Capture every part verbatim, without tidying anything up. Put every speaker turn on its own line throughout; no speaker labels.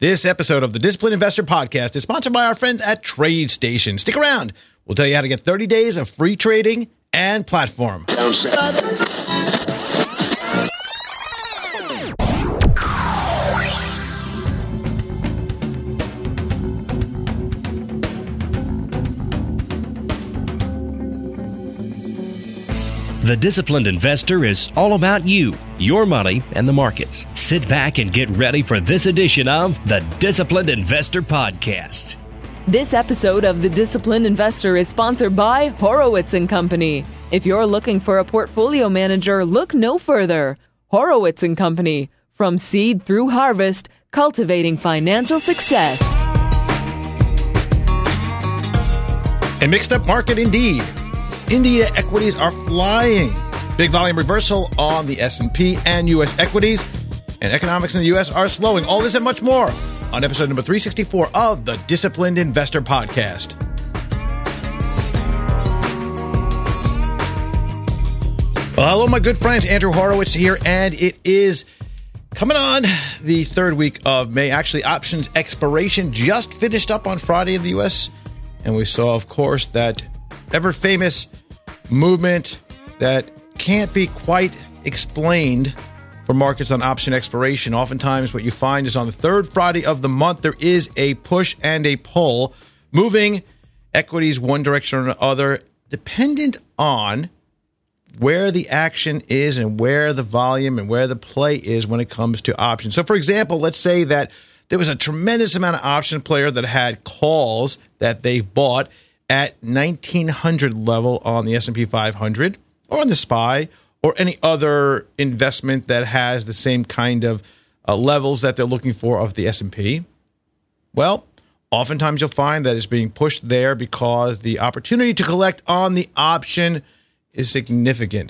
This episode of the Disciplined Investor Podcast is sponsored by our friends at TradeStation. Stick around. We'll tell you how to get thirty days of free trading and platform.
The Disciplined Investor is all about you, your money, and the markets. Sit back and get ready for this edition of the Disciplined Investor Podcast.
This episode of The Disciplined Investor is sponsored by Horowitz and Company. If you're looking for a portfolio manager, look no further. Horowitz and Company. From seed through harvest, cultivating financial success.
A mixed up market indeed. India equities are flying. Big volume reversal on the S and P and U S equities. And economics in the U S are slowing. All this and much more on episode number three sixty-four of the Disciplined Investor Podcast. Well, hello, my good friends. Andrew Horowitz here, and it is coming on the third week of May. Actually, options expiration just finished up on Friday in the U S, and we saw, of course, that ever-famous movement that can't be quite explained for markets on option expiration. Oftentimes, what you find is on the third Friday of the month, there is a push and a pull, moving equities one direction or another, dependent on where the action is and where the volume and where the play is when it comes to options. So, for example, let's say that there was a tremendous amount of option player that had calls that they bought at nineteen hundred level on the S and P five hundred or on the S P Y or any other investment that has the same kind of uh, levels that they're looking for of the S and P. Well, oftentimes you'll find that it's being pushed there because the opportunity to collect on the option is significant.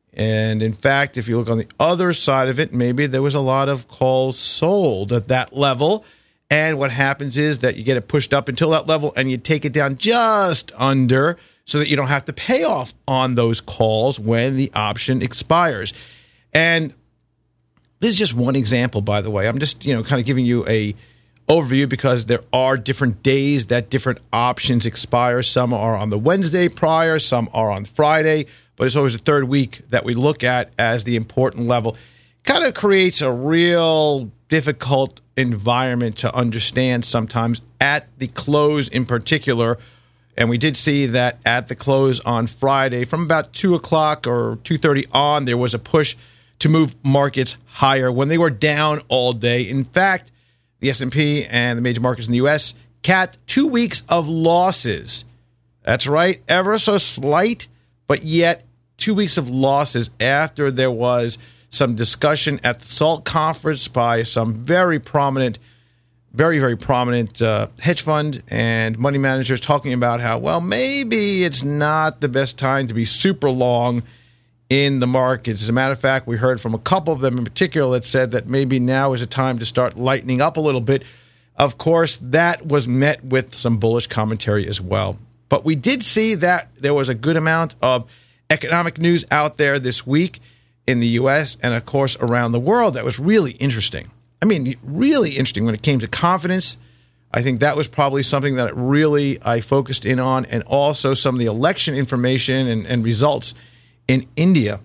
And in fact, if you look on the other side of it, maybe there was a lot of calls sold at that level. And what happens is that you get it pushed up until that level and you take it down just under so that you don't have to pay off on those calls when the option expires. And this is just one example, by the way. I'm just, you know, kind of giving you a overview because there are different days that different options expire. Some are on the Wednesday prior, some are on Friday, but it's always the third week that we look at as the important level. Kind of creates a real difficult environment to understand sometimes at the close in particular. And we did see that at the close on Friday from about two o'clock or two thirty on, there was a push to move markets higher when they were down all day. In fact, the S and P and the major markets in the U S capped two weeks of losses. That's right, ever so slight, but yet two weeks of losses after there was some discussion at the SALT conference by some very prominent, very, very prominent uh, hedge fund and money managers talking about how, well, maybe it's not the best time to be super long in the markets. As a matter of fact, we heard from a couple of them in particular that said that maybe now is a time to start lightening up a little bit. Of course, that was met with some bullish commentary as well. But we did see that there was a good amount of economic news out there this week in the U S and, of course, around the world. That was really interesting. I mean, really interesting when it came to confidence. I think that was probably something that really I focused in on, and also some of the election information and, and results in India.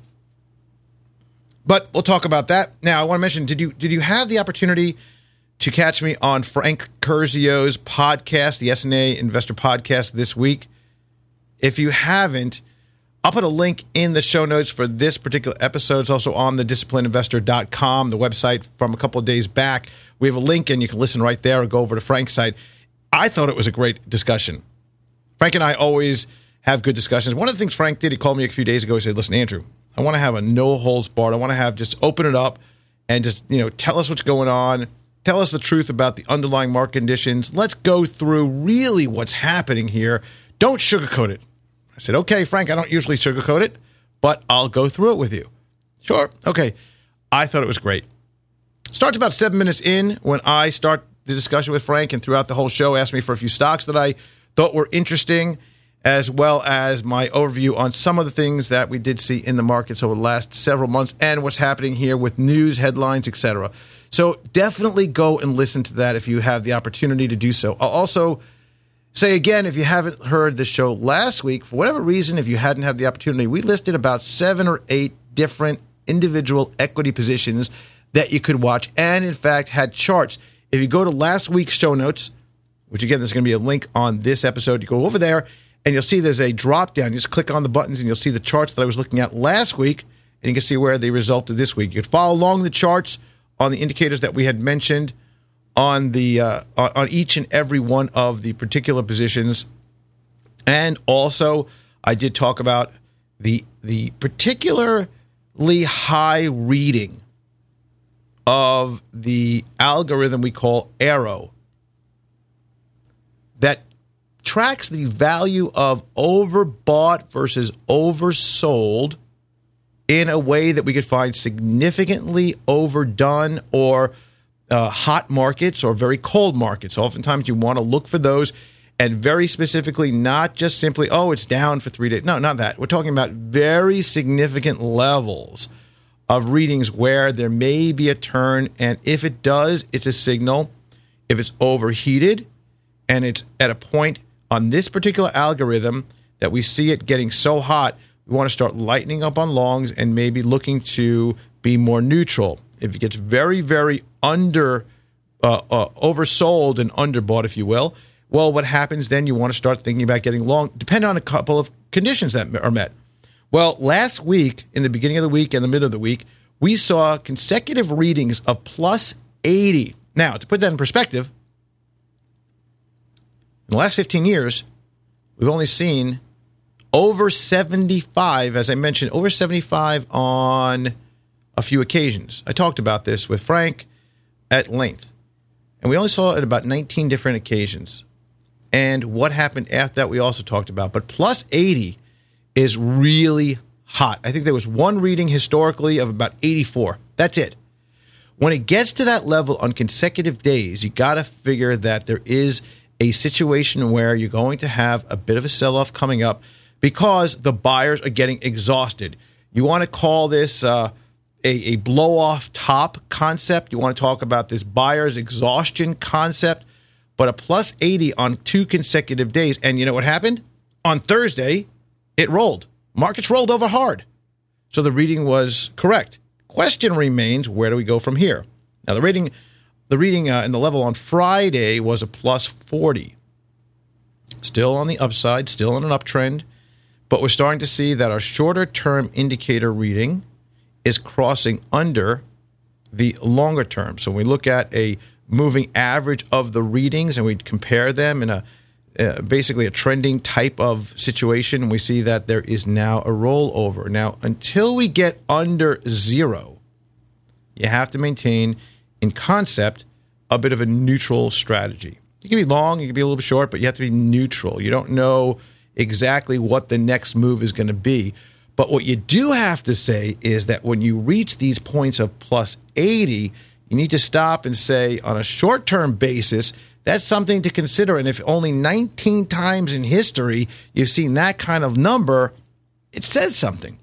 But we'll talk about that. Now, I want to mention, did you did you have the opportunity to catch me on Frank Curzio's podcast, the S and A Investor Podcast this week? If you haven't, I'll put a link in the show notes for this particular episode. It's also on the disciplined investor dot com, the website from a couple of days back. We have a link, and you can listen right there or go over to Frank's site. I thought it was a great discussion. Frank and I always have good discussions. One of the things Frank did, he called me a few days ago. He said, listen, Andrew, I want to have a no-holds-barred. I want to have just open it up and just, you know, tell us what's going on. Tell us the truth about the underlying market conditions. Let's go through really what's happening here. Don't sugarcoat it. I said, okay, Frank, I don't usually sugarcoat it, but I'll go through it with you. Sure. Okay. I thought it was great. Starts about seven minutes in when I start the discussion with Frank, and throughout the whole show asked me for a few stocks that I thought were interesting, as well as my overview on some of the things that we did see in the markets over the last several months and what's happening here with news, headlines, et cetera. So definitely go and listen to that if you have the opportunity to do so. I'll also say again, if you haven't heard the show last week, for whatever reason, if you hadn't had the opportunity, we listed about seven or eight different individual equity positions that you could watch, and in fact had charts. If you go to last week's show notes, which again, there's going to be a link on this episode, you go over there and you'll see there's a drop down. You just click on the buttons and you'll see the charts that I was looking at last week, and you can see where they resulted this week. You can follow along the charts on the indicators that we had mentioned on the uh, on each and every one of the particular positions. And also, I did talk about the the particularly high reading of the algorithm we call Arrow that tracks the value of overbought versus oversold in a way that we could find significantly overdone or uh, hot markets or very cold markets. Oftentimes you want to look for those, and very specifically, not just simply, oh, it's down for three days. No, not that. We're talking about very significant levels of readings where there may be a turn, and if it does, it's a signal. If it's overheated and it's at a point on this particular algorithm that we see it getting so hot, we want to start lightening up on longs and maybe looking to be more neutral. If it gets very, very under, uh, uh, oversold and underbought, if you will, well, what happens then? You want to start thinking about getting long, depending on a couple of conditions that are met. Well, last week, in the beginning of the week and the middle of the week, we saw consecutive readings of plus eighty. Now, to put that in perspective, in the last fifteen years, we've only seen over seventy-five, as I mentioned, over seventy-five on a few occasions. I talked about this with Frank at length, and we only saw it about nineteen different occasions. And what happened after that, we also talked about. But plus eighty is really hot. I think there was one reading historically of about eighty-four. That's it. When it gets to that level on consecutive days, you got to figure that there is a situation where you're going to have a bit of a sell-off coming up because the buyers are getting exhausted. You want to call this uh, a, a blow-off top concept. You want to talk about this buyer's exhaustion concept. But a plus eighty on two consecutive days. And you know what happened? On Thursday, it rolled. Markets rolled over hard. So the reading was correct. Question remains, where do we go from here? Now, the rating, the reading uh, and the level on Friday was a plus forty. Still on the upside, still in an uptrend. But we're starting to see that our shorter-term indicator reading is crossing under the longer term. So when we look at a moving average of the readings and we compare them in a uh, basically a trending type of situation, and we see that there is now a rollover. Now, until we get under zero, you have to maintain, in concept, a bit of a neutral strategy. You can be long, you can be a little bit short, but you have to be neutral. You don't know exactly what the next move is going to be. But what you do have to say is that when you reach these points of plus eighty, you need to stop and say, on a short-term basis, that's something to consider. And if only nineteen times in history you've seen that kind of number, it says something.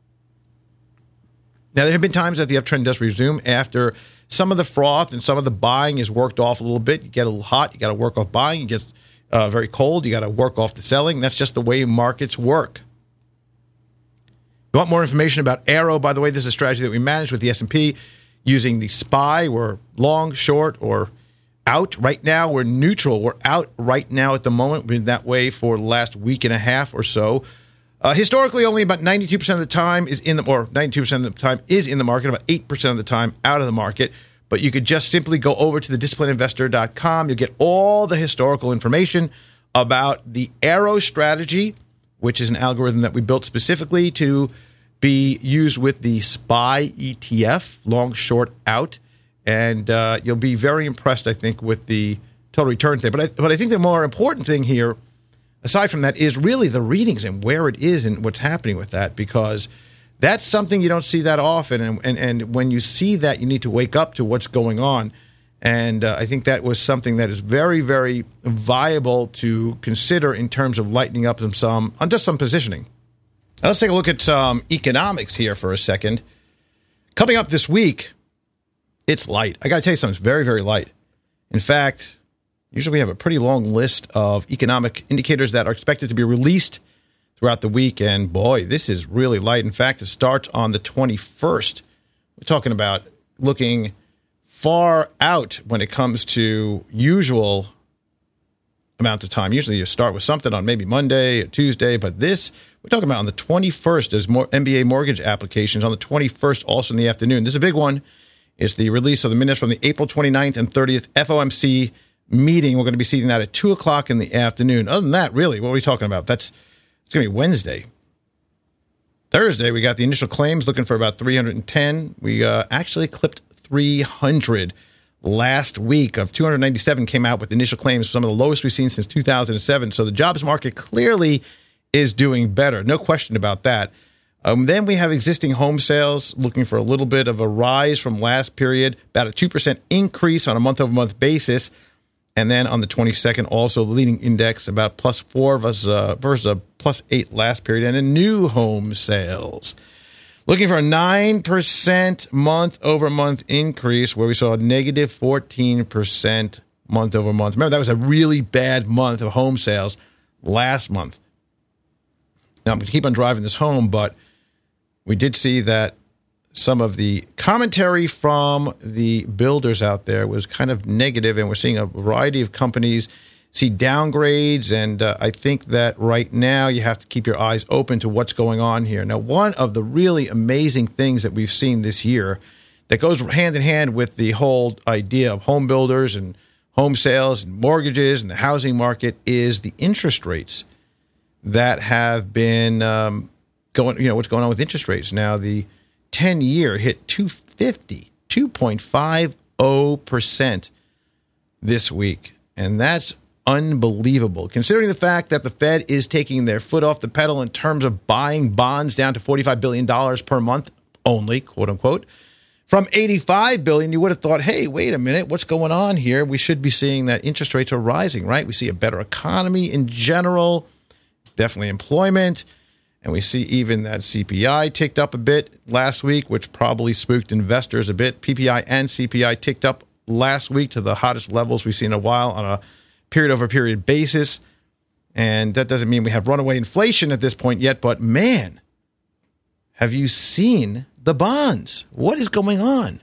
Now, there have been times that the uptrend does resume after some of the froth and some of the buying is worked off a little bit. You get a little hot, you got to work off buying. You get uh, very cold, you got to work off the selling. That's just the way markets work. You want more information about Arrow? By the way, this is a strategy that we manage with the S and P using the S P Y. We're long, short, or out. Right now, we're neutral. We're out right now at the moment. We've been that way for the last week and a half or so. Uh, historically, only about ninety-two percent of the time is in the, or ninety-two percent of the time is in the market, about eight percent of the time out of the market. But you could just simply go over to the disciplined investor dot com. You'll get all the historical information about the Arrow strategy, which is an algorithm that we built specifically to be used with the S P Y E T F, long, short, out. And uh, you'll be very impressed, I think, with the total return thing. But I, but I think the more important thing here, aside from that, is really the readings and where it is and what's happening with that, because that's something you don't see that often. And, and, and when you see that, you need to wake up to what's going on. And uh, I think that was something that is very, very viable to consider in terms of lightening up some, some on just some positioning. Now let's take a look at some economics here for a second. Coming up this week, it's light. I got to tell you something. It's very, very light. In fact, usually we have a pretty long list of economic indicators that are expected to be released throughout the week. And boy, this is really light. In fact, it starts on the twenty-first. We're talking about looking far out when it comes to usual amount of time. Usually you start with something on maybe Monday or Tuesday, but this, we're talking about on the twenty-first. There's more M B A mortgage applications on the twenty-first, also in the afternoon. This is a big one. It's the release of the minutes from the April twenty-ninth and thirtieth F O M C meeting. We're going to be seeing that at two o'clock in the afternoon. Other than that, really, what are we talking about? That's It's going to be Wednesday. Thursday, we got the initial claims looking for about three hundred ten. We uh, actually clipped three hundred last week. Of two hundred ninety-seven came out with initial claims, some of the lowest we've seen since two thousand seven. So the jobs market clearly is doing better. No question about that. Um, then we have existing home sales looking for a little bit of a rise from last period, about a two percent increase on a month-over-month basis. And then on the twenty-second, also the leading index about plus four versus, uh, versus a plus eight last period. And then new home sales looking for a nine percent month-over-month increase, where we saw a negative fourteen percent month-over-month. Remember, that was a really bad month of home sales last month. Now, I'm going to keep on driving this home, but we did see that some of the commentary from the builders out there was kind of negative, and we're seeing a variety of companies see downgrades, and uh, I think that right now you have to keep your eyes open to what's going on here. Now, one of the really amazing things that we've seen this year that goes hand in hand with the whole idea of home builders and home sales and mortgages and the housing market is the interest rates that have been um, going, you know, what's going on with interest rates. Now, the ten-year hit two fifty, two point five zero percent this week, and that's unbelievable, considering the fact that the Fed is taking their foot off the pedal in terms of buying bonds down to forty-five billion dollars per month only, quote unquote. From eighty-five billion dollars, you would have thought, hey, wait a minute, what's going on here? We should be seeing that interest rates are rising, right? We see a better economy in general, definitely employment. And we see even that C P I ticked up a bit last week, which probably spooked investors a bit. P P I and C P I ticked up last week to the hottest levels we've seen in a while on a period-over-period basis. And that doesn't mean we have runaway inflation at this point yet, but man, have you seen the bonds? What is going on?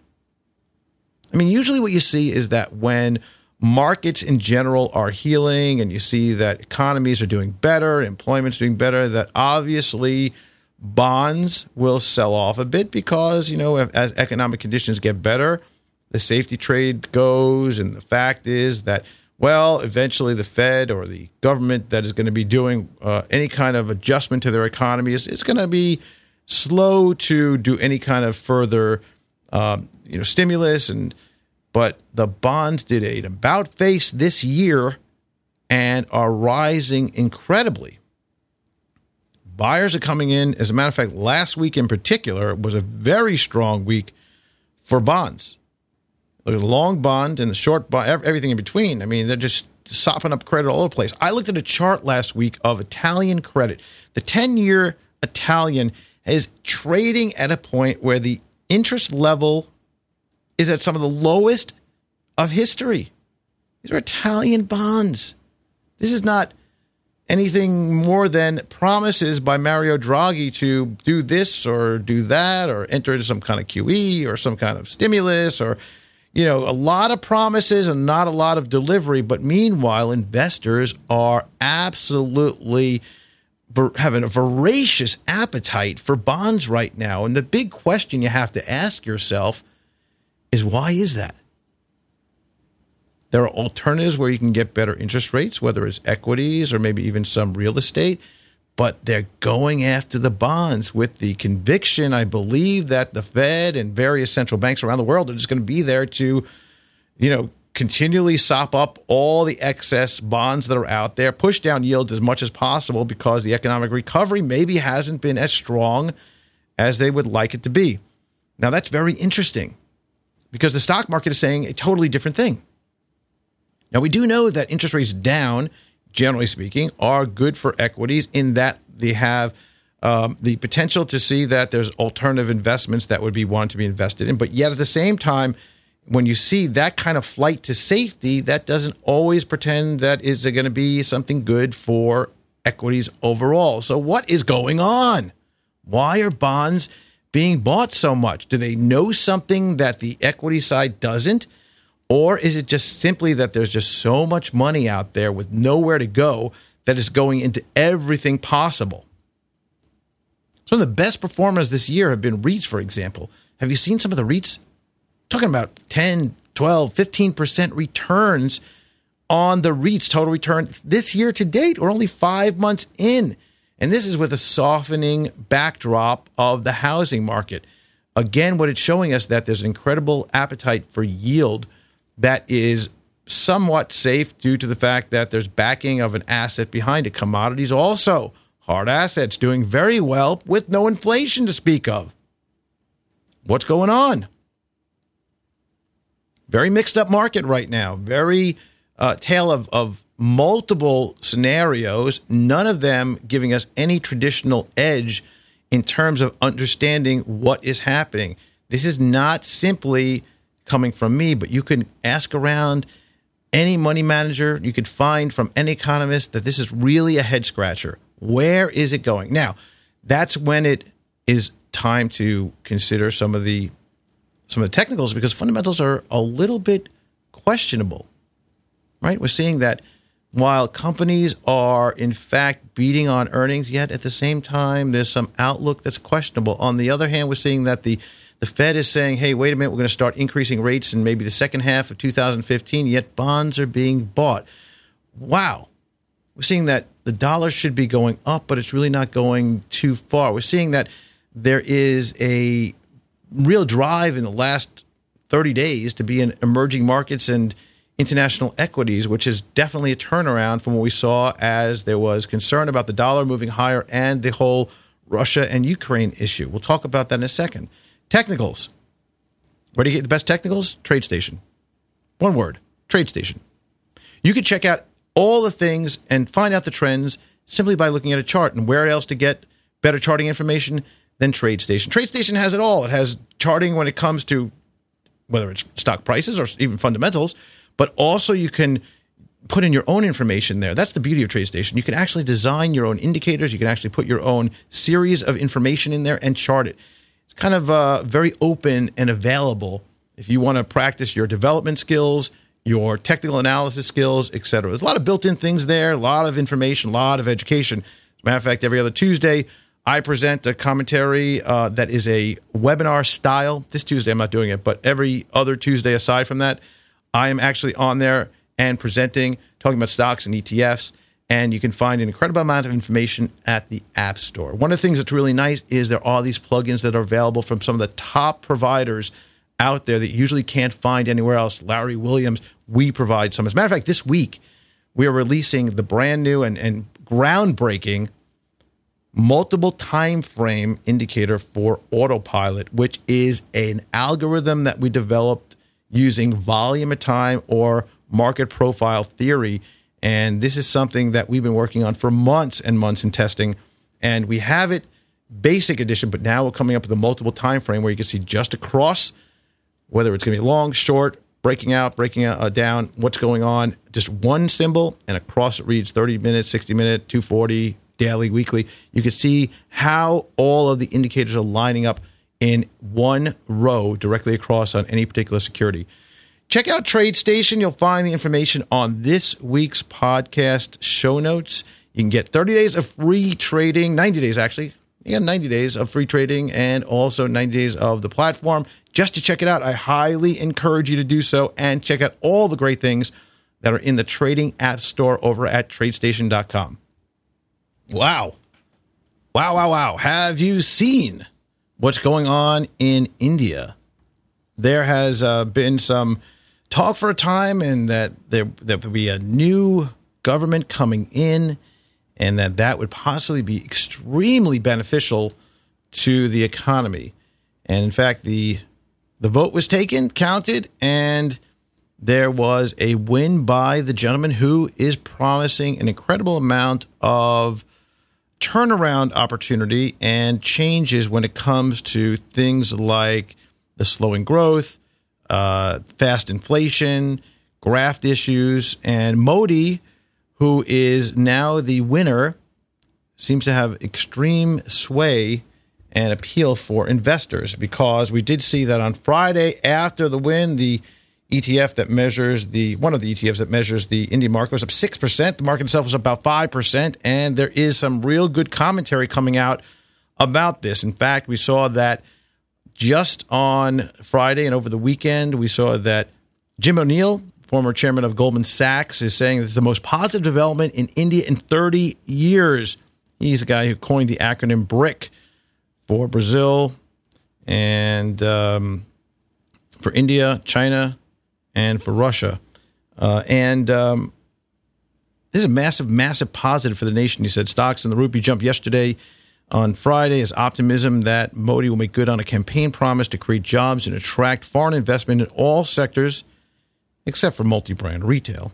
I mean, usually what you see is that when markets in general are healing and you see that economies are doing better, employment's doing better, that obviously bonds will sell off a bit because, you know, as economic conditions get better, the safety trade goes. And the fact is that, well, eventually the Fed or the government that is going to be doing uh, any kind of adjustment to their economy is it's going to be slow to do any kind of further, um, you know, stimulus. And but the bonds did an about face this year and are rising incredibly. Buyers are coming in. As a matter of fact, last week in particular was a very strong week for bonds. Look at the long bond and the short bond, everything in between. I mean, they're just sopping up credit all over the place. I looked at a chart last week of Italian credit. The ten-year Italian is trading at a point where the interest level is at some of the lowest of history. These are Italian bonds. This is not anything more than promises by Mario Draghi to do this or do that or enter into some kind of Q E or some kind of stimulus or, you know, a lot of promises and not a lot of delivery. But meanwhile, investors are absolutely having a voracious appetite for bonds right now. And the big question you have to ask yourself is, why is that? There are alternatives where you can get better interest rates, whether it's equities or maybe even some real estate, but they're going after the bonds with the conviction, I believe, that the Fed and various central banks around the world are just going to be there to, you know, continually sop up all the excess bonds that are out there, push down yields as much as possible because the economic recovery maybe hasn't been as strong as they would like it to be. Now, that's very interesting because the stock market is saying a totally different thing. Now, we do know that interest rates down, generally speaking, are good for equities in that they have um, the potential to see that there's alternative investments that would be wanted to be invested in. But yet at the same time, when you see that kind of flight to safety, that doesn't always pretend that is going to be something good for equities overall. So what is going on? Why are bonds being bought so much? Do they know something that the equity side doesn't? Or is it just simply that there's just so much money out there with nowhere to go that is going into everything possible? Some of the best performers this year have been REITs, for example. Have you seen some of the REITs? Talking about ten, twelve, fifteen percent returns on the REITs, total return this year to date. We're only five months in. And this is with a softening backdrop of the housing market. Again, what it's showing us that there's an incredible appetite for yield that is somewhat safe due to the fact that there's backing of an asset behind it. Commodities also, hard assets, doing very well with no inflation to speak of. What's going on? Very mixed up market right now. Very uh, tale of, of multiple scenarios, none of them giving us any traditional edge in terms of understanding what is happening. This is not simply coming from me, but you can ask around any money manager. You could find from any economist that this is really a head scratcher. Where is it going? Now, that's when it is time to consider some of the some of the technicals, because fundamentals are a little bit questionable, right? We're seeing that while companies are in fact beating on earnings, yet at the same time, there's some outlook that's questionable. On the other hand, we're seeing that the The Fed is saying, hey, wait a minute, we're going to start increasing rates in maybe the second half of two thousand fifteen, yet bonds are being bought. Wow. We're seeing that the dollar should be going up, but it's really not going too far. We're seeing that there is a real drive in the last thirty days to be in emerging markets and international equities, which is definitely a turnaround from what we saw as there was concern about the dollar moving higher and the whole Russia and Ukraine issue. We'll talk about that in a second. Technicals. Where do you get the best technicals? TradeStation. One word, TradeStation. You can check out all the things and find out the trends simply by looking at a chart. And where else to get better charting information than TradeStation? TradeStation has it all. It has charting when it comes to whether it's stock prices or even fundamentals, but also you can put in your own information there. That's the beauty of TradeStation. You can actually design your own indicators. You can actually put your own series of information in there and chart it. Kind of uh, very open and available if you want to practice your development skills, your technical analysis skills, et cetera. There's a lot of built-in things there, a lot of information, a lot of education. As a matter of fact, every other Tuesday, I present a commentary uh, that is a webinar style. This Tuesday, I'm not doing it, but every other Tuesday aside from that, I am actually on there and presenting, talking about stocks and E T Fs. And you can find an incredible amount of information at the App Store. One of the things that's really nice is there are these plugins that are available from some of the top providers out there that you usually can't find anywhere else. Larry Williams, we provide some. As a matter of fact, this week, we are releasing the brand new and, and groundbreaking multiple time frame indicator for Autopilot, which is an algorithm that we developed using volume of time or market profile theory. And this is something that we've been working on for months and months in testing. And we have it basic edition, but now we're coming up with a multiple time frame where you can see just across, whether it's going to be long, short, breaking out, breaking out, uh, down, what's going on. Just one symbol, and across it reads thirty minutes, sixty minute, two forty, daily, weekly. You can see how all of the indicators are lining up in one row directly across on any particular security. Check out TradeStation. You'll find the information on this week's podcast show notes. You can get thirty days of free trading, ninety days actually. You got ninety days of free trading and also ninety days of the platform. Just to check it out, I highly encourage you to do so and check out all the great things that are in the trading app store over at tradestation dot com. Wow. Wow, wow, wow. Have you seen what's going on in India? There has uh, been some talk for a time, and that there there would be a new government coming in, and that that would possibly be extremely beneficial to the economy. And in fact, the the vote was taken, counted, and there was a win by the gentleman who is promising an incredible amount of turnaround opportunity and changes when it comes to things like the slowing growth, uh, fast inflation, graft issues, and Modi, who is now the winner, seems to have extreme sway and appeal for investors, because we did see that on Friday after the win, the E T F that measures the one of the E T Fs that measures the Indian market was up six percent. The market itself was up about five percent, and there is some real good commentary coming out about this. In fact, we saw that just on Friday and over the weekend, we saw that Jim O'Neill, former chairman of Goldman Sachs, is saying it's the most positive development in India in thirty years. He's a guy who coined the acronym BRIC for Brazil and um, for India, China, and for Russia. Uh, and um, this is a massive, massive positive for the nation. He said stocks and the rupee jumped yesterday on Friday as optimism that Modi will make good on a campaign promise to create jobs and attract foreign investment in all sectors except for multi-brand retail.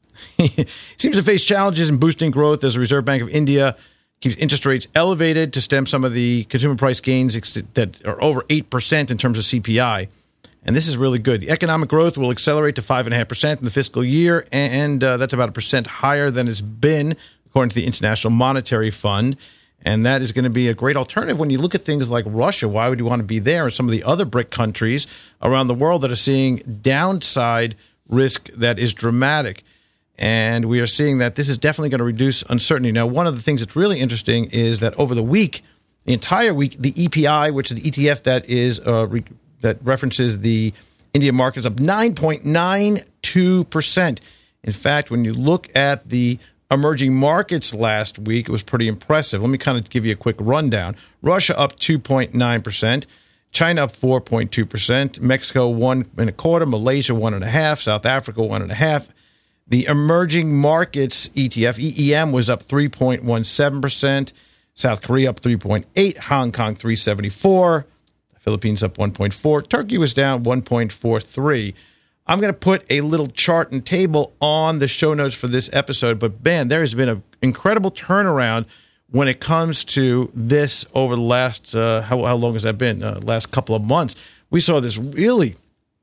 He seems to face challenges in boosting growth as the Reserve Bank of India keeps interest rates elevated to stem some of the consumer price gains that are over eight percent in terms of C P I. And this is really good. The economic growth will accelerate to five point five percent in the fiscal year, and uh, that's about a percent higher than it's been, according to the International Monetary Fund. And that is going to be a great alternative when you look at things like Russia. Why would you want to be there? And some of the other BRIC countries around the world that are seeing downside risk that is dramatic. And we are seeing that this is definitely going to reduce uncertainty. Now, one of the things that's really interesting is that over the week, the entire week, the E P I, which is the E T F that is uh, re- that references the Indian market, is up nine point nine two percent. In fact, when you look at the emerging markets last week, it was pretty impressive. Let me kind of give you a quick rundown. Russia up two point nine percent. China up four point two percent. Mexico one and a quarter. Malaysia one and a half. South Africa one and a half. The emerging markets E T F, E E M, was up three point one seven percent. South Korea up three point eight. Hong Kong three seventy-four. Philippines up one point four. Turkey was down one point four three. I'm going to put a little chart and table on the show notes for this episode, but man, there has been an incredible turnaround when it comes to this over the last, uh, how, how long has that been? Uh, last couple of months. We saw this really,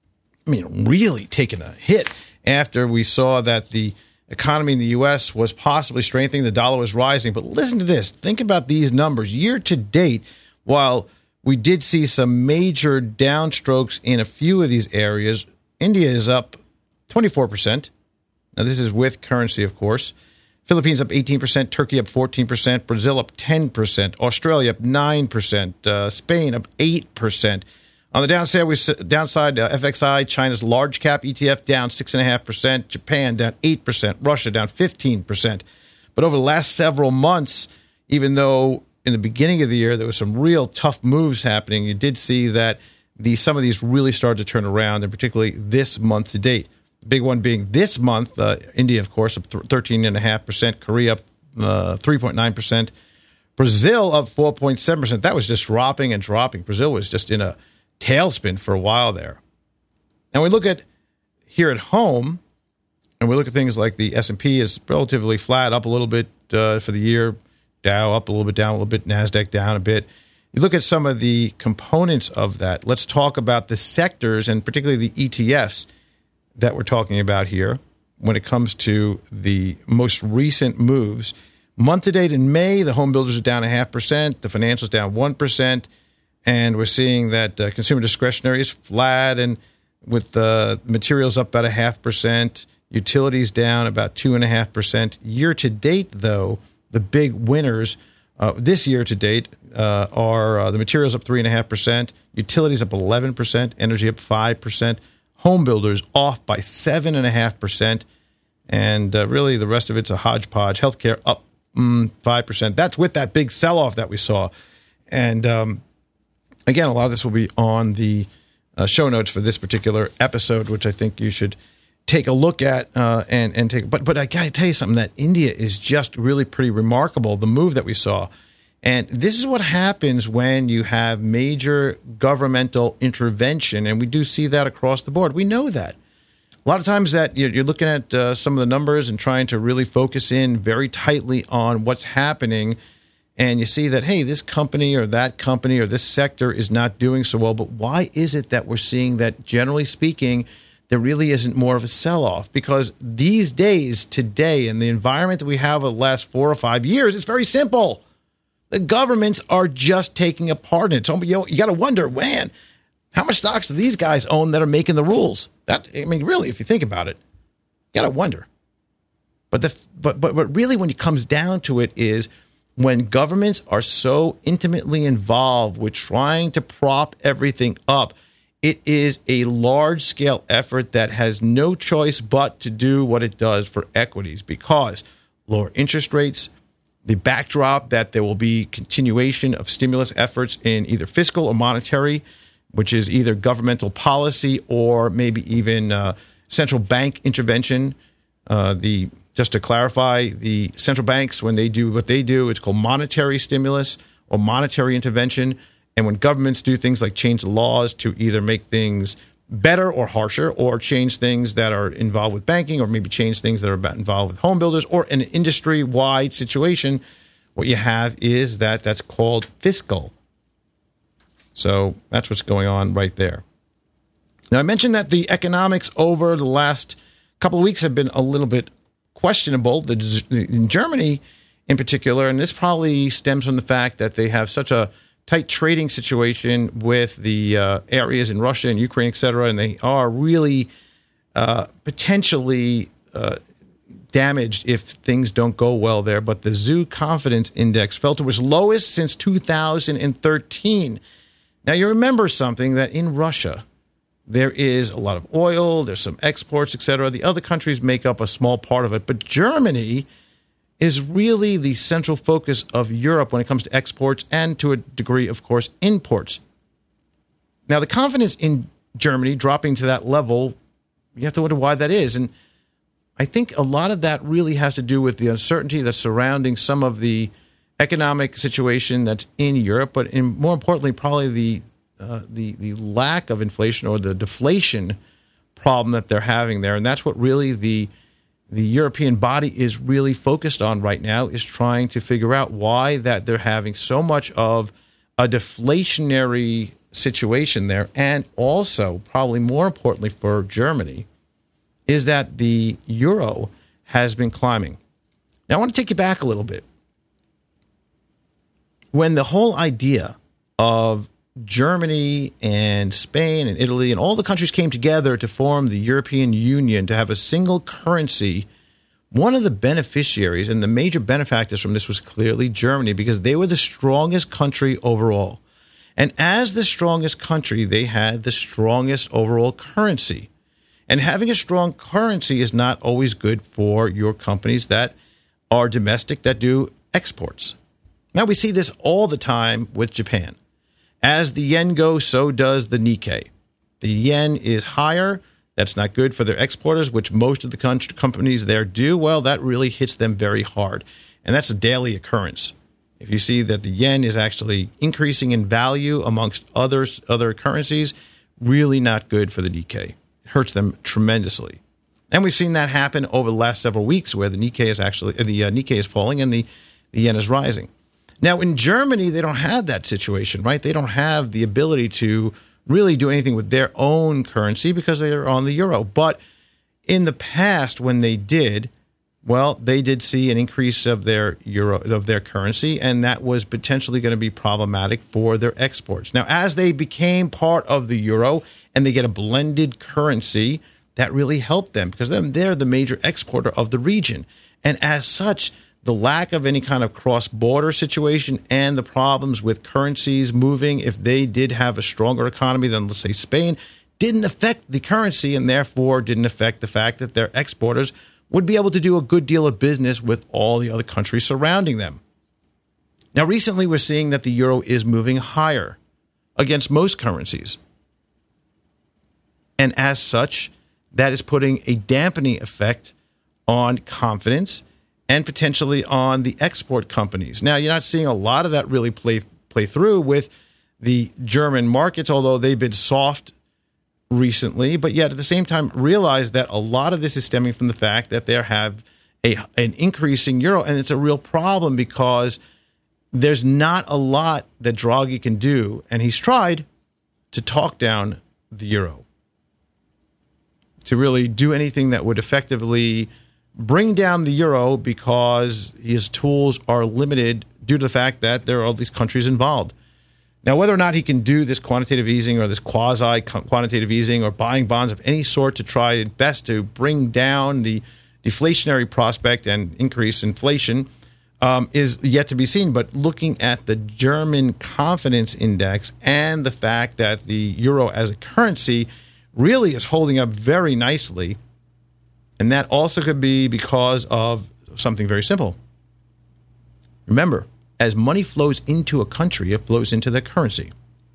I mean, really taking a hit after we saw that the economy in the U S was possibly strengthening, the dollar was rising. But listen to this. Think about these numbers. Year to date, while we did see some major downstrokes in a few of these areas, India is up twenty-four percent. Now, this is with currency, of course. Philippines up eighteen percent, Turkey up fourteen percent, Brazil up ten percent, Australia up nine percent, uh, Spain up eight percent. On the downside, we downside uh, F X I, China's large cap E T F down six point five percent, Japan down eight percent, Russia down fifteen percent. But over the last several months, even though in the beginning of the year there was some real tough moves happening, you did see that the some of these really started to turn around, and particularly this month to date. The big one being this month, uh, India, of course, up thirteen point five percent, Korea up uh, three point nine percent, Brazil up four point seven percent. That was just dropping and dropping. Brazil was just in a tailspin for a while there. And we look at here at home, and we look at things like the S and P is relatively flat, up a little bit uh, for the year, Dow up a little bit, down a little bit, NASDAQ down a bit. You look at some of the components of that. Let's talk about the sectors and particularly the E T Fs that we're talking about here when it comes to the most recent moves. Month to date in May, the home builders are down a half percent, the financials down one percent, and we're seeing that uh, consumer discretionary is flat, and with uh, materials up about a half percent, utilities down about two and a half percent. Year to date, though, the big winners uh, this year to date uh, are uh, the materials up three and a half percent, utilities up eleven percent, energy up five percent, home builders off by seven and a half percent, and uh, really the rest of it's a hodgepodge. Healthcare up mm, five percent. That's with that big sell-off that we saw, and um, again, a lot of this will be on the uh, show notes for this particular episode, which I think you should take a look at uh, and and take. But but I got to tell you something, that India is just really pretty remarkable, the move that we saw. And this is what happens when you have major governmental intervention, and we do see that across the board. We know that. A lot of times that you're, you're looking at uh, some of the numbers and trying to really focus in very tightly on what's happening, and you see that, hey, this company or that company or this sector is not doing so well. But why is it that we're seeing that, generally speaking, there really isn't more of a sell-off? Because these days, today, in the environment that we have over the last four or five years, it's very simple. The governments are just taking a part in it. So you, know, you got to wonder, man, how much stocks do these guys own that are making the rules? That I mean, really, if you think about it, you got to wonder. But the but but but really, when it comes down to it, is when governments are so intimately involved with trying to prop everything up, it is a large-scale effort that has no choice but to do what it does for equities, because lower interest rates, the backdrop that there will be continuation of stimulus efforts in either fiscal or monetary, which is either governmental policy or maybe even uh, central bank intervention. Uh, the just to clarify, the central banks, when they do what they do, it's called monetary stimulus or monetary intervention. And when governments do things like change the laws to either make things better or harsher, or change things that are involved with banking, or maybe change things that are involved with home builders, or an industry-wide situation, what you have is that that's called fiscal. So that's what's going on right there. Now, I mentioned that the economics over the last couple of weeks have been a little bit questionable. The, in Germany, in particular, and this probably stems from the fact that they have such a tight trading situation with the uh, areas in Russia and Ukraine, et cetera, and they are really uh, potentially uh, damaged if things don't go well there. But the Z U Confidence Index fell to its lowest since two thousand thirteen. Now, you remember something, that in Russia, there is a lot of oil, there's some exports, et cetera. The other countries make up a small part of it, but Germany is really the central focus of Europe when it comes to exports and, to a degree, of course, imports. Now, the confidence in Germany dropping to that level, you have to wonder why that is. And I think a lot of that really has to do with the uncertainty that's surrounding some of the economic situation that's in Europe, but in, more importantly, probably the, uh, the, the lack of inflation or the deflation problem that they're having there. And that's what really the The European body is really focused on right now, is trying to figure out why that they're having so much of a deflationary situation there. And also, probably more importantly for Germany, is that the euro has been climbing. Now, I want to take you back a little bit. When the whole idea of Germany and Spain and Italy and all the countries came together to form the European Union to have a single currency, one of the beneficiaries and the major benefactors from this was clearly Germany, because they were the strongest country overall. And as the strongest country, they had the strongest overall currency. And having a strong currency is not always good for your companies that are domestic, that do exports. Now, we see this all the time with Japan. As the yen goes, so does the Nikkei. The yen is higher. That's not good for their exporters, which most of the con- companies there do. Well, that really hits them very hard. And that's a daily occurrence. If you see that the yen is actually increasing in value amongst others, other currencies, really not good for the Nikkei. It hurts them tremendously. And we've seen that happen over the last several weeks, where the Nikkei is actually the uh, Nikkei is falling and the, the yen is rising. Now, in Germany, they don't have that situation, right? They don't have the ability to really do anything with their own currency because they're on the euro. But in the past, when they did, well, they did see an increase of their euro, of their currency, and that was potentially going to be problematic for their exports. Now, as they became part of the euro and they get a blended currency, that really helped them, because they're the major exporter of the region. And as such, the lack of any kind of cross-border situation and the problems with currencies moving, if they did have a stronger economy than, let's say, Spain, didn't affect the currency, and therefore didn't affect the fact that their exporters would be able to do a good deal of business with all the other countries surrounding them. Now, recently, we're seeing that the euro is moving higher against most currencies. And as such, that is putting a dampening effect on confidence and potentially on the export companies. Now, you're not seeing a lot of that really play play through with the German markets, although they've been soft recently. But yet, at the same time, realize that a lot of this is stemming from the fact that they have a, an increasing euro, and it's a real problem because there's not a lot that Draghi can do, and he's tried to talk down the euro, to really do anything that would effectively bring down the euro, because his tools are limited due to the fact that there are all these countries involved. Now, whether or not he can do this quantitative easing or this quasi-quantitative easing or buying bonds of any sort to try best to bring down the deflationary prospect and increase inflation um, is yet to be seen. But looking at the German confidence index and the fact that the euro as a currency really is holding up very nicely, and that also could be because of something very simple. Remember, as money flows into a country, it flows into the currency.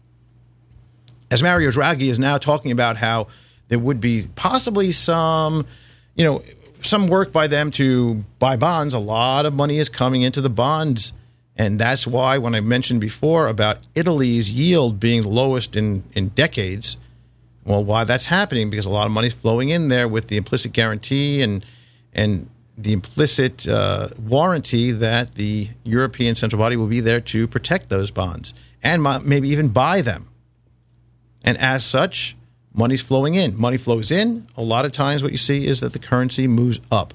As Mario Draghi is now talking about how there would be possibly some, you know, some work by them to buy bonds, a lot of money is coming into the bonds. And that's why when I mentioned before about Italy's yield being the lowest in, in decades, well, why that's happening, because a lot of money is flowing in there with the implicit guarantee and and the implicit uh, warranty that the European Central Body will be there to protect those bonds and maybe even buy them. And as such, money's flowing in. Money flows in. A lot of times what you see is that the currency moves up.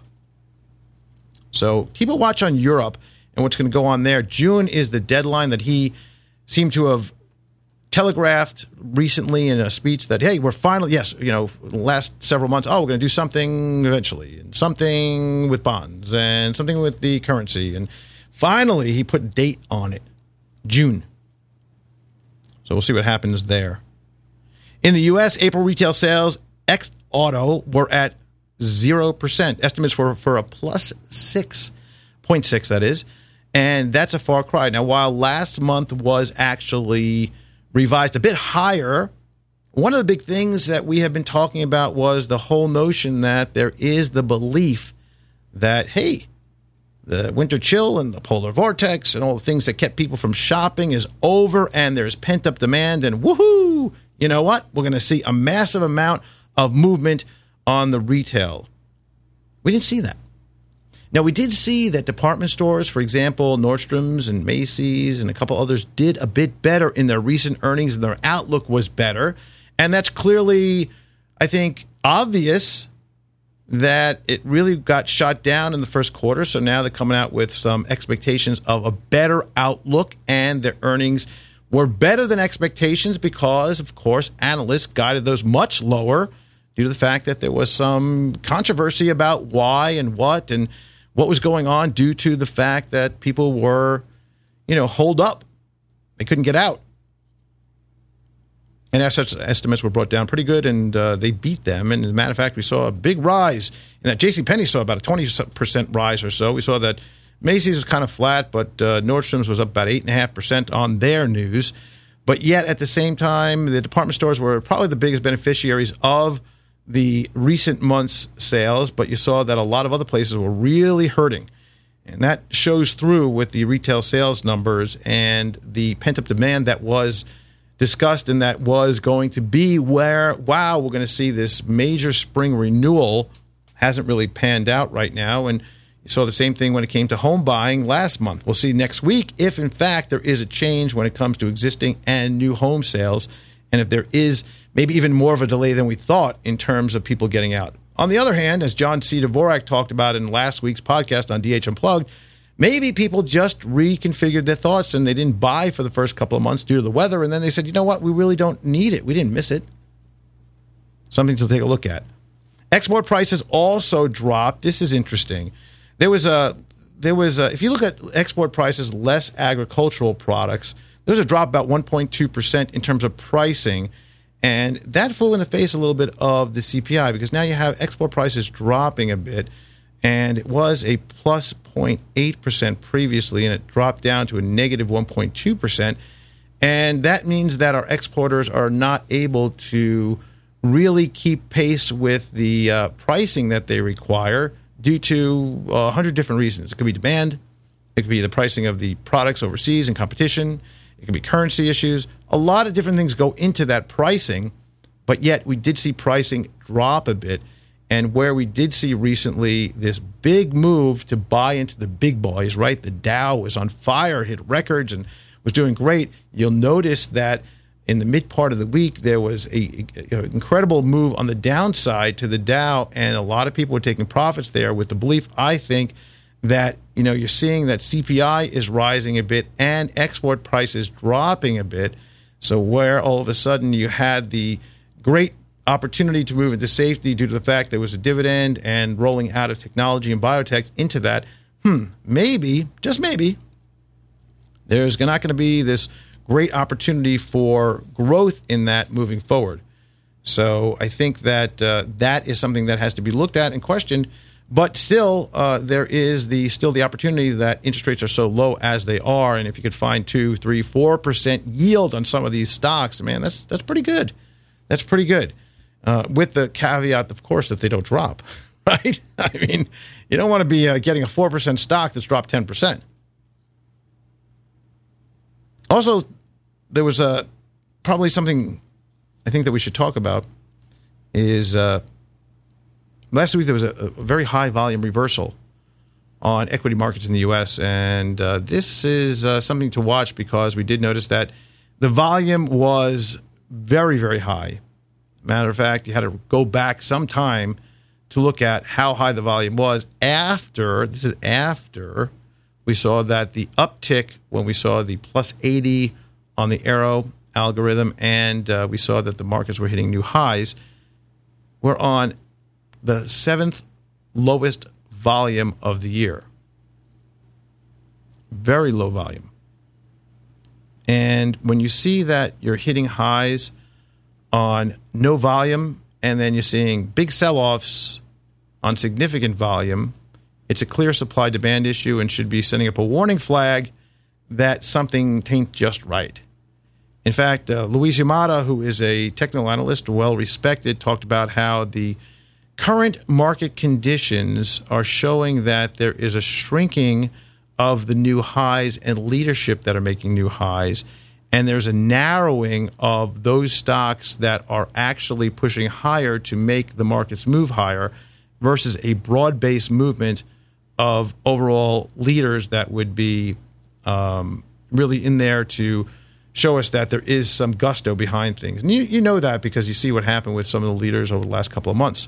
So keep a watch on Europe and what's going to go on there. June is the deadline that he seemed to have telegraphed recently in a speech that, hey, we're finally, yes, you know, last several months, oh, we're going to do something eventually, and something with bonds, and something with the currency. And finally, he put a date on it, June. So we'll see what happens there. In the U S, April retail sales, ex-auto, were at zero percent. Estimates for, for a plus six point six, that is. And that's a far cry. Now, while last month was actually revised a bit higher, one of the big things that we have been talking about was the whole notion that there is the belief that, hey, the winter chill and the polar vortex and all the things that kept people from shopping is over, and there's pent-up demand, and woohoo, you know what? We're going to see a massive amount of movement on the retail. We didn't see that. Now, we did see that department stores, for example, Nordstrom's and Macy's and a couple others, did a bit better in their recent earnings, and their outlook was better. And that's clearly, I think, obvious that it really got shot down in the first quarter. So now they're coming out with some expectations of a better outlook, and their earnings were better than expectations because, of course, analysts guided those much lower due to the fact that there was some controversy about why and what and what was going on due to the fact that people were, you know, holed up. They couldn't get out. And as such, estimates were brought down pretty good, and uh, they beat them. And as a matter of fact, we saw a big rise. And that JCPenney saw about a twenty percent rise or so. We saw that Macy's was kind of flat, but uh, Nordstrom's was up about eight point five percent on their news. But yet, at the same time, the department stores were probably the biggest beneficiaries of the recent month's sales, but you saw that a lot of other places were really hurting. And that shows through with the retail sales numbers and the pent-up demand that was discussed, and that was going to be where, wow, we're going to see this major spring renewal. Hasn't really panned out right now. And you saw the same thing when it came to home buying last month. We'll see next week if, in fact, there is a change when it comes to existing and new home sales, and if there is maybe even more of a delay than we thought in terms of people getting out. On the other hand, as John C. Dvorak talked about in last week's podcast on D H Unplugged, maybe people just reconfigured their thoughts and they didn't buy for the first couple of months due to the weather, and then they said, you know what, we really don't need it. We didn't miss it. Something to take a look at. Export prices also dropped. This is interesting. There was a, there was a, if you look at export prices, less agricultural products, there's a drop about one point two percent in terms of pricing. And that flew in the face a little bit of the C P I, because now you have export prices dropping a bit, and it was a plus zero point eight percent previously, and it dropped down to a negative one point two percent. And that means that our exporters are not able to really keep pace with the uh, pricing that they require due to a hundred different reasons. It could be demand. It could be the pricing of the products overseas and competition. It could be currency issues. A lot of different things go into that pricing, but yet we did see pricing drop a bit. And where we did see recently this big move to buy into the big boys, right? The Dow was on fire, hit records, and was doing great. You'll notice that in the mid part of the week, there was a, a, a incredible move on the downside to the Dow, and a lot of people were taking profits there with the belief, I think, that you know you're seeing that C P I is rising a bit and export prices dropping a bit. So where all of a sudden you had the great opportunity to move into safety due to the fact there was a dividend and rolling out of technology and biotech into that, hmm, maybe, just maybe, there's not going to be this great opportunity for growth in that moving forward. So I think that uh, that is something that has to be looked at and questioned. But still, uh, there is the still the opportunity that interest rates are so low as they are, and if you could find two, three, four percent yield on some of these stocks, man, that's that's pretty good. That's pretty good. Uh, with the caveat, of course, that they don't drop, right? I mean, you don't want to be uh, getting a four percent stock that's dropped ten percent. Also, there was uh, probably something I think that we should talk about is uh, last week there was a, a very high volume reversal on equity markets in the U S, and uh, this is uh, something to watch because we did notice that the volume was very, very high. Matter of fact, you had to go back some time to look at how high the volume was after, this is after we saw that the uptick when we saw the plus eighty on the Arrow algorithm, and uh, we saw that the markets were hitting new highs. We're on the seventh lowest volume of the year. Very low volume. And when you see that you're hitting highs on no volume, and then you're seeing big sell-offs on significant volume, it's a clear supply-demand issue and should be sending up a warning flag that something ain't just right. In fact, uh, Luis Yamada, who is a technical analyst, well-respected, talked about how the current market conditions are showing that there is a shrinking of the new highs and leadership that are making new highs, and there's a narrowing of those stocks that are actually pushing higher to make the markets move higher versus a broad-based movement of overall leaders that would be um, really in there to show us that there is some gusto behind things. And you, you know that because you see what happened with some of the leaders over the last couple of months.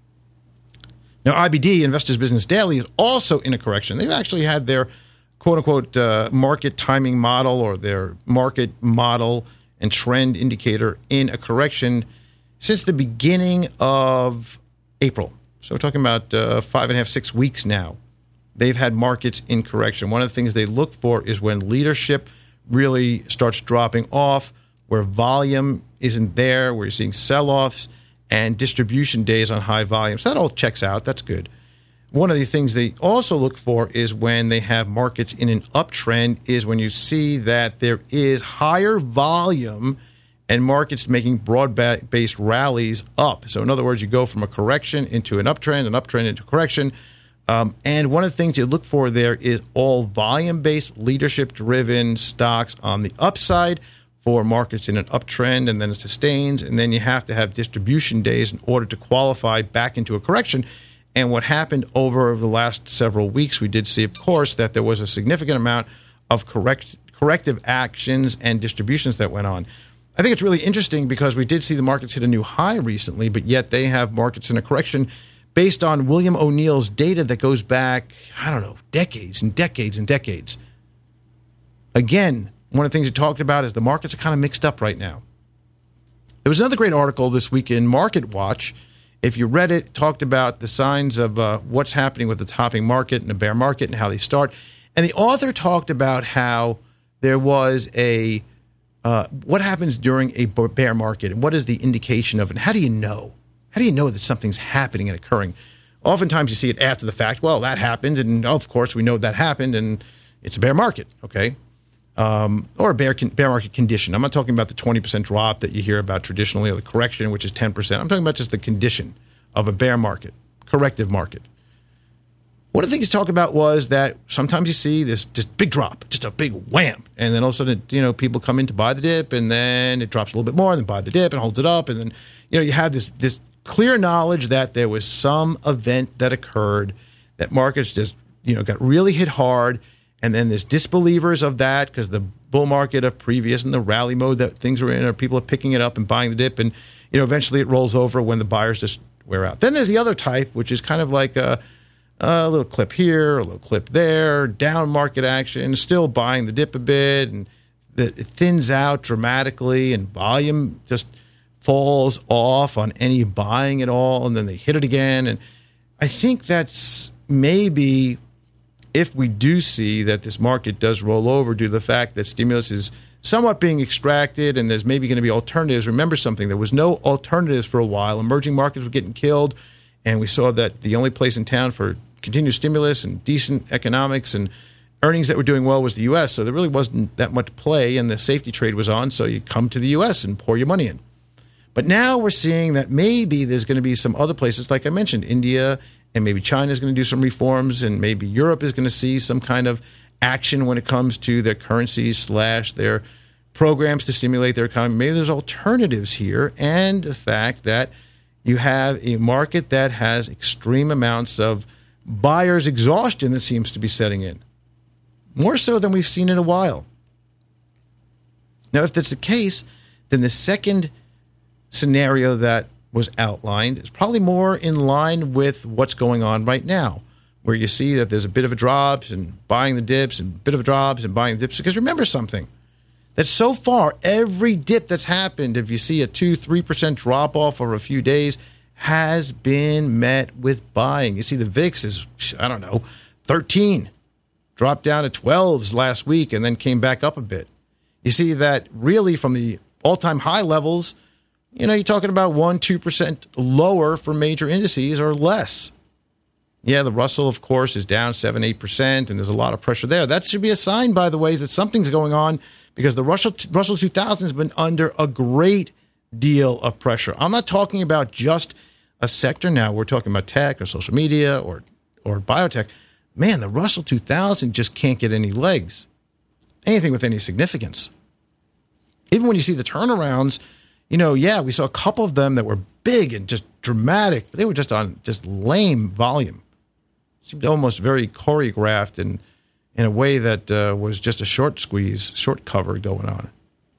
Now, I B D, Investors Business Daily, is also in a correction. They've actually had their quote-unquote uh, market timing model or their market model and trend indicator in a correction since the beginning of April. So we're talking about uh, five and a half, six weeks now. They've had markets in correction. One of the things they look for is when leadership really starts dropping off, where volume isn't there, where you're seeing sell-offs and distribution days on high volume. So that all checks out. That's good. One of the things they also look for is when they have markets in an uptrend is when you see that there is higher volume and markets making broad-based rallies up. So in other words, you go from a correction into an uptrend, an uptrend into correction. Um, and one of the things you look for there is all volume-based, leadership-driven stocks on the upside for markets in an uptrend, and then it sustains, and then you have to have distribution days in order to qualify back into a correction. And what happened over the last several weeks, we did see, of course, that there was a significant amount of correct, corrective actions and distributions that went on. I think it's really interesting because we did see the markets hit a new high recently, but yet they have markets in a correction based on William O'Neill's data that goes back, I don't know, decades and decades and decades. Again, one of the things we talked about is the markets are kind of mixed up right now. There was another great article this week in Market Watch. If you read it, it talked about the signs of uh, what's happening with the topping market and the bear market and how they start. And the author talked about how there was a, uh, what happens during a bear market and what is the indication of it? And how do you know? How do you know that something's happening and occurring? Oftentimes you see it after the fact. Well, that happened, and of course we know that happened, and it's a bear market, okay? Um, or a bear con- bear market condition. I'm not talking about the twenty percent drop that you hear about traditionally, or the correction, which is ten percent. I'm talking about just the condition of a bear market, corrective market. One of the things to talk about was that sometimes you see this just big drop, just a big wham, and then all of a sudden, you know, people come in to buy the dip, and then it drops a little bit more, and then buy the dip and holds it up, and then, you know, you have this this clear knowledge that there was some event that occurred that markets just, you know, got really hit hard. And then there's disbelievers of that because the bull market of previous and the rally mode that things were in, or people are picking it up and buying the dip. And, you know, eventually it rolls over when the buyers just wear out. Then there's the other type, which is kind of like a, a little clip here, a little clip there, down market action, still buying the dip a bit, and it thins out dramatically, and volume just falls off on any buying at all, and then they hit it again. And I think that's maybe, if we do see that this market does roll over due to the fact that stimulus is somewhat being extracted and there's maybe going to be alternatives. Remember something, there was no alternatives for a while. Emerging markets were getting killed, and we saw that the only place in town for continued stimulus and decent economics and earnings that were doing well was the U S. So there really wasn't that much play, and the safety trade was on, so you come to the U S and pour your money in. But now we're seeing that maybe there's going to be some other places, like I mentioned, India, and maybe China is going to do some reforms, and maybe Europe is going to see some kind of action when it comes to their currencies slash their programs to stimulate their economy. Maybe there's alternatives here, and the fact that you have a market that has extreme amounts of buyers' exhaustion that seems to be setting in, more so than we've seen in a while. Now, if that's the case, then the second scenario that was outlined is probably more in line with what's going on right now, where you see that there's a bit of a drops and buying the dips and a bit of a drops and buying the dips. Because remember something, that so far, every dip that's happened, if you see a two, three percent drop off over a few days, has been met with buying. You see the V I X is, I don't know, thirteen, dropped down to twelves last week and then came back up a bit. You see that really from the all-time high levels, you know, you're talking about one, two percent lower for major indices or less. Yeah, the Russell, of course, is down seven, eight percent, and there's a lot of pressure there. That should be a sign, by the way, that something's going on, because the Russell, Russell two thousand has been under a great deal of pressure. I'm not talking about just a sector now. We're talking about tech or social media or, or biotech. Man, the Russell two thousand just can't get any legs, anything with any significance. Even when you see the turnarounds, you know, yeah, we saw a couple of them that were big and just dramatic, but they were just on just lame volume. Seemed almost very choreographed and in a way that uh, was just a short squeeze, short cover going on.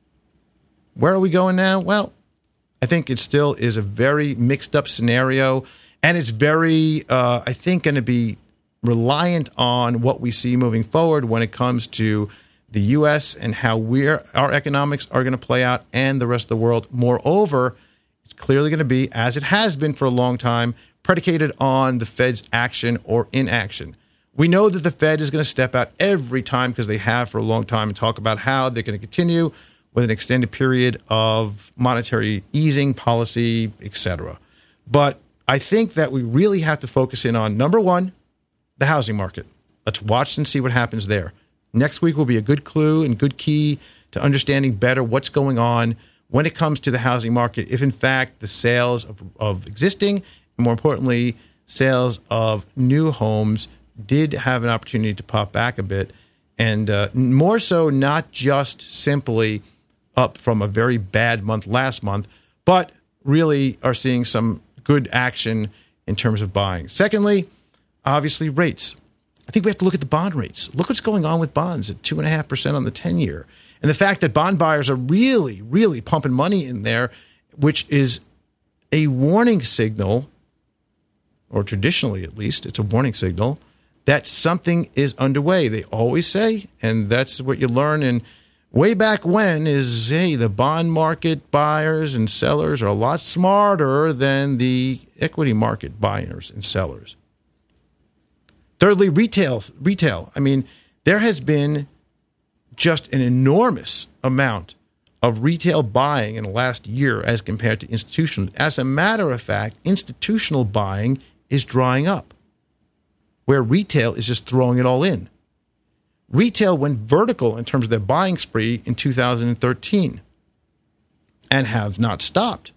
Where are we going now? Well, I think it still is a very mixed up scenario, and it's very, uh, I think, going to be reliant on what we see moving forward when it comes to the U S and how we're, our economics are going to play out, and the rest of the world. Moreover, it's clearly going to be, as it has been for a long time, predicated on the Fed's action or inaction. We know that the Fed is going to step out every time, because they have for a long time, and talk about how they're going to continue with an extended period of monetary easing policy, et cetera. But I think that we really have to focus in on, number one, the housing market. Let's watch and see what happens there. Next week will be a good clue and good key to understanding better what's going on when it comes to the housing market, if in fact the sales of, of existing, and more importantly, sales of new homes did have an opportunity to pop back a bit, and uh, more so not just simply up from a very bad month last month, but really are seeing some good action in terms of buying. Secondly, obviously rates. I think we have to look at the bond rates. Look what's going on with bonds at two point five percent on the ten-year. And the fact that bond buyers are really, really pumping money in there, which is a warning signal, or traditionally at least, it's a warning signal, that something is underway. They always say, and that's what you learn in way back when, is, hey, the bond market buyers and sellers are a lot smarter than the equity market buyers and sellers. Thirdly, retail. Retail. I mean, there has been just an enormous amount of retail buying in the last year as compared to institutional. As a matter of fact, institutional buying is drying up, where retail is just throwing it all in. Retail went vertical in terms of their buying spree in two thousand thirteen and have not stopped.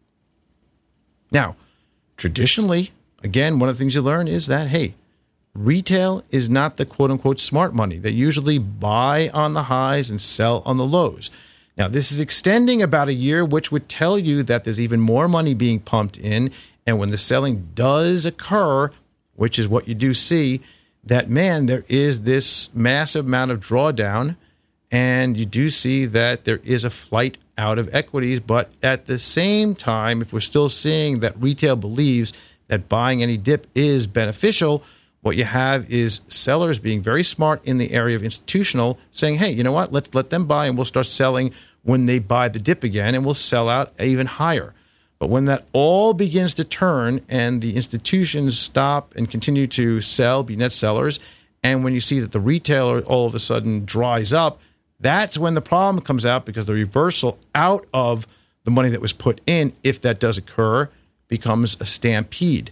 Now, traditionally, again, one of the things you learn is that, hey, retail is not the quote-unquote smart money. They usually buy on the highs and sell on the lows. Now, this is extending about a year, which would tell you that there's even more money being pumped in. And when the selling does occur, which is what you do see, that, man, there is this massive amount of drawdown. And you do see that there is a flight out of equities. But at the same time, if we're still seeing that retail believes that buying any dip is beneficial, what you have is sellers being very smart in the area of institutional, saying, hey, you know what, let's let them buy and we'll start selling when they buy the dip again, and we'll sell out even higher. But when that all begins to turn and the institutions stop and continue to sell, be net sellers, and when you see that the retailer all of a sudden dries up, that's when the problem comes out, because the reversal out of the money that was put in, if that does occur, becomes a stampede.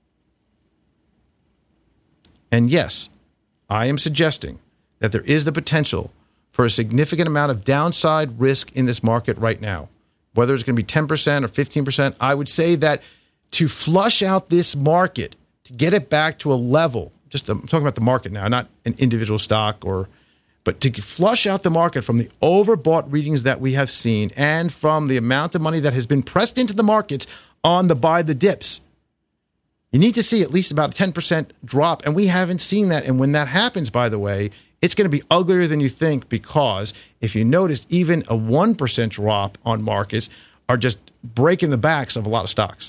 And yes, I am suggesting that there is the potential for a significant amount of downside risk in this market right now. Whether it's going to be ten percent or fifteen percent, I would say that to flush out this market, to get it back to a level, just I'm talking about the market now, not an individual stock, or, but to flush out the market from the overbought readings that we have seen and from the amount of money that has been pressed into the markets on the buy the dips. You need to see at least about a ten percent drop, and we haven't seen that. And when that happens, by the way, it's going to be uglier than you think, because if you notice, even a one percent drop on markets are just breaking the backs of a lot of stocks.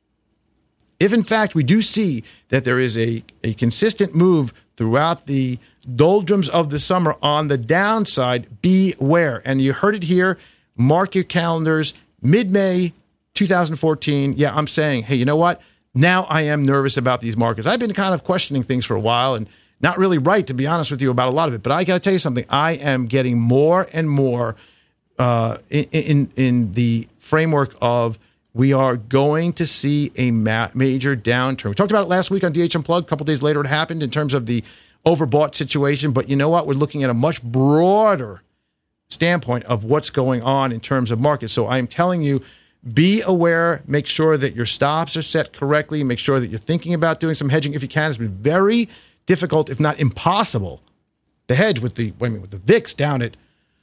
If, in fact, we do see that there is a, a consistent move throughout the doldrums of the summer on the downside, beware. And you heard it here, mark your calendars, mid-May two thousand fourteen. Yeah, I'm saying, hey, you know what? Now I am nervous about these markets. I've been kind of questioning things for a while and not really right, to be honest with you, about a lot of it. But I got to tell you something. I am getting more and more uh, in, in in the framework of we are going to see a ma- major downturn. We talked about it last week on D H Unplugged. A couple days later, it happened in terms of the overbought situation. But you know what? We're looking at a much broader standpoint of what's going on in terms of markets. So I'm telling you, be aware, make sure that your stops are set correctly, make sure that you're thinking about doing some hedging if you can. It's been very difficult, if not impossible, to hedge with the wait a minute, with the V I X down at,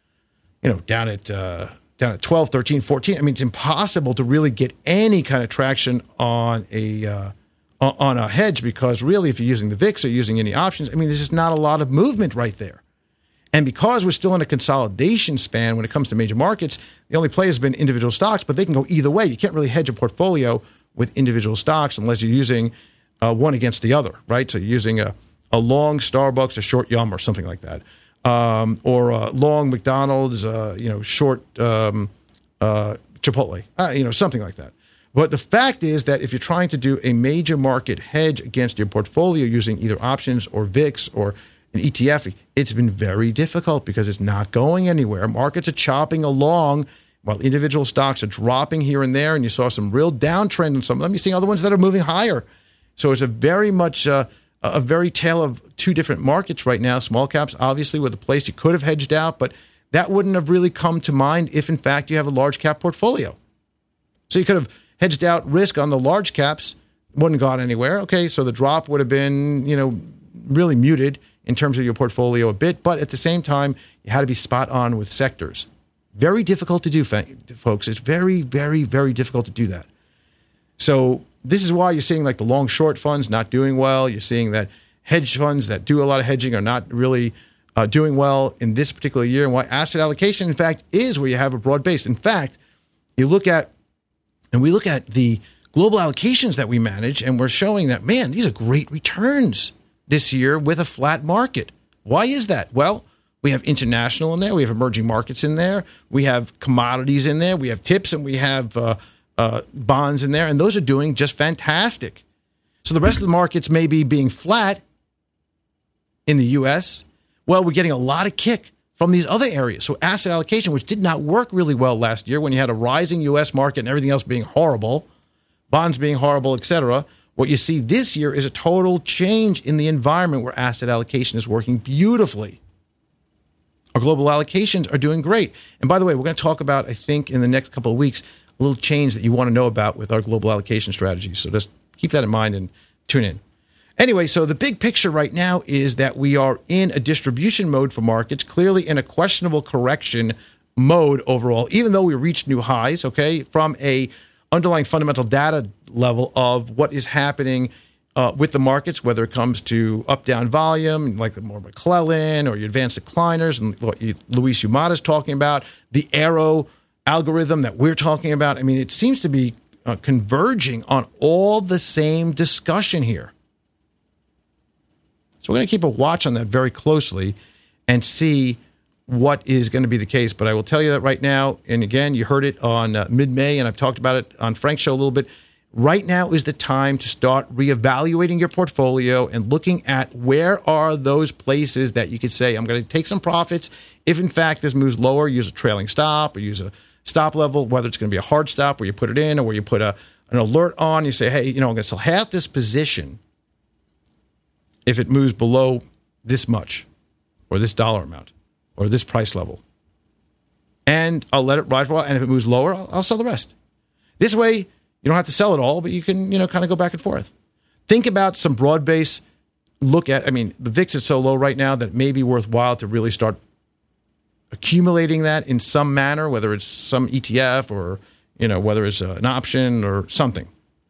you know, down at uh, down at twelve, thirteen, fourteen. I mean, it's impossible to really get any kind of traction on a uh, on a hedge, because really, if you're using the V I X or using any options, I mean, there's just not a lot of movement right there. And because we're still in a consolidation span when it comes to major markets, the only play has been individual stocks, but they can go either way. You can't really hedge a portfolio with individual stocks unless you're using uh, one against the other, right? So you're using a, a long Starbucks, a short Yum, or something like that, um, or a long McDonald's, uh, you know, short um, uh, Chipotle, uh, you know, something like that. But the fact is that if you're trying to do a major market hedge against your portfolio using either options or V I X or an E T F, it's been very difficult because it's not going anywhere. Markets are chopping along while individual stocks are dropping here and there, and you saw some real downtrend in some of them. You're seeing other ones that are moving higher. So it's a very much uh, a very tale of two different markets right now. Small caps, obviously, were the place you could have hedged out, but that wouldn't have really come to mind if, in fact, you have a large cap portfolio. So you could have hedged out risk on the large caps, wouldn't have gone anywhere. Okay, so the drop would have been, you know, really muted in terms of your portfolio a bit, but at the same time, you had to be spot on with sectors. Very difficult to do, folks. It's very, very, very difficult to do that. So this is why you're seeing like the long short funds not doing well. You're seeing that hedge funds that do a lot of hedging are not really uh, doing well in this particular year, and why asset allocation, in fact, is where you have a broad base. In fact, you look at, and we look at the global allocations that we manage, and we're showing that, man, these are great returns this year with a flat market. Why is that? Well, we have international in there. We have emerging markets in there. We have commodities in there. We have tips, and we have uh, uh, bonds in there. And those are doing just fantastic. So the rest of the markets may be being flat in the U S. Well, we're getting a lot of kick from these other areas. So asset allocation, which did not work really well last year when you had a rising U S market and everything else being horrible, bonds being horrible, et cetera. What you see this year is a total change in the environment where asset allocation is working beautifully. Our global allocations are doing great. And by the way, we're going to talk about, I think, in the next couple of weeks, a little change that you want to know about with our global allocation strategy. So just keep that in mind and tune in. Anyway, so the big picture right now is that we are in a distribution mode for markets, clearly in a questionable correction mode overall, even though we reached new highs, okay, from a underlying fundamental data level of what is happening uh, with the markets, whether it comes to up-down volume, like the more McClellan or your advanced decliners, and what you, Luis Umada is talking about, the Arrow algorithm that we're talking about. I mean, it seems to be uh, converging on all the same discussion here. So we're going to keep a watch on that very closely and see what is going to be the case. But I will tell you that right now, and again, you heard it on uh, mid-May, and I've talked about it on Frank's show a little bit. Right now is the time to start reevaluating your portfolio and looking at where are those places that you could say, I'm going to take some profits. If, in fact, this moves lower, use a trailing stop or use a stop level, whether it's going to be a hard stop where you put it in or where you put a, an alert on. You say, hey, you know, I'm going to sell half this position if it moves below this much or this dollar amount or this price level. And I'll let it ride for a while. And if it moves lower, I'll, I'll sell the rest. This way, you don't have to sell it all, but you can, you know, kind of go back and forth. Think about some broad base look at, I mean, the V I X is so low right now that it may be worthwhile to really start accumulating that in some manner, whether it's some E T F or, you know, whether it's an option or something.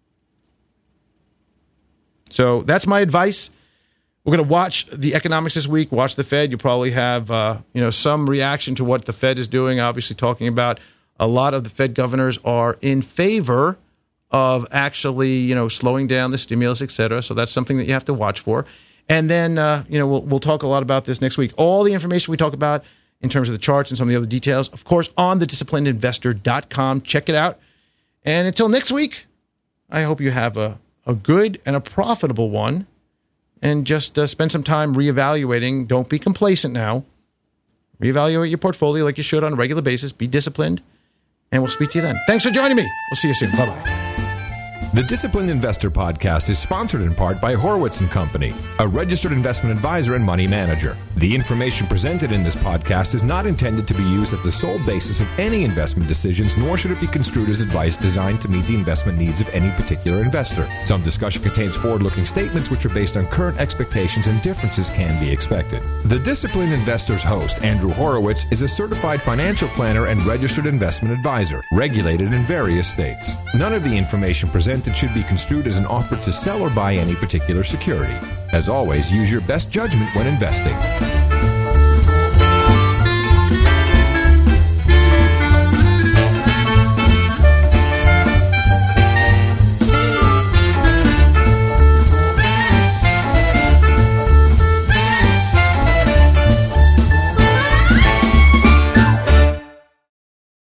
So that's my advice. We're going to watch the economics this week, watch the Fed. You'll probably have, uh, you know, some reaction to what the Fed is doing, obviously talking about a lot of the Fed governors are in favor of actually, you know, slowing down the stimulus, et cetera. So that's something that you have to watch for. And then, uh, you know, we'll, we'll talk a lot about this next week. All the information we talk about in terms of the charts and some of the other details, of course, on the disciplined investor dot com. Check it out. And until next week, I hope you have a, a good and a profitable one. And just uh, spend some time reevaluating. Don't be complacent now. Reevaluate your portfolio like you should on a regular basis. Be disciplined. And we'll speak to you then. Thanks for joining me. We'll see you soon. Bye-bye.
The Disciplined Investor Podcast is sponsored in part by Horowitz and Company, a registered investment advisor and money manager. The information presented in this podcast is not intended to be used as the sole basis of any investment decisions, nor should it be construed as advice designed to meet the investment needs of any particular investor. Some discussion contains forward-looking statements which are based on current expectations, and differences can be expected. The Disciplined Investor's host, Andrew Horowitz, is a certified financial planner and registered investment advisor, regulated in various states. None of the information presented should be construed as an offer to sell or buy any particular security. As always, use your best judgment when investing.